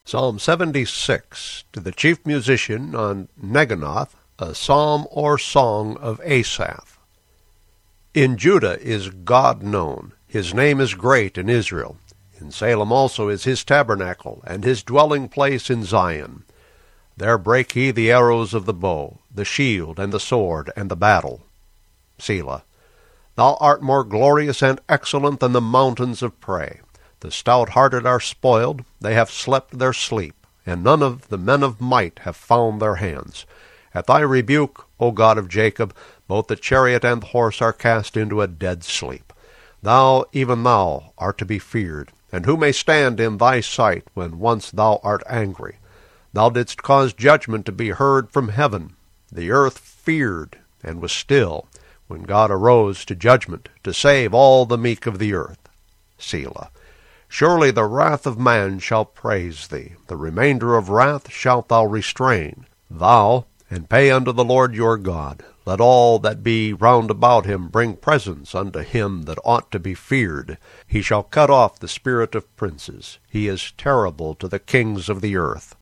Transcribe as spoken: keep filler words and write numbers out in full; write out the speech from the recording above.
Psalm seventy-six, to the chief musician on Neginoth, a psalm or song of Asaph. In Judah is God known, his name is great in Israel. In Salem also is his tabernacle, and his dwelling place in Zion. There brake he the arrows of the bow, the shield, and the sword, and the battle. Selah. Thou art more glorious and excellent than the mountains of prey. The stout-hearted are spoiled, they have slept their sleep, and none of the men of might have found their hands. At thy rebuke, O God of Jacob, both the chariot and the horse are cast into a dead sleep. Thou, even thou, art to be feared, and who may stand in thy sight when once thou art angry? Thou didst cause judgment to be heard from heaven. The earth feared and was still, when God arose to judgment, to save all the meek of the earth. Selah. Surely the wrath of man shall praise thee, the remainder of wrath shalt thou restrain. Thou, and pay unto the Lord your God. Let all that be round about him bring presents unto him that ought to be feared. He shall cut off the spirit of princes. He is terrible to the kings of the earth.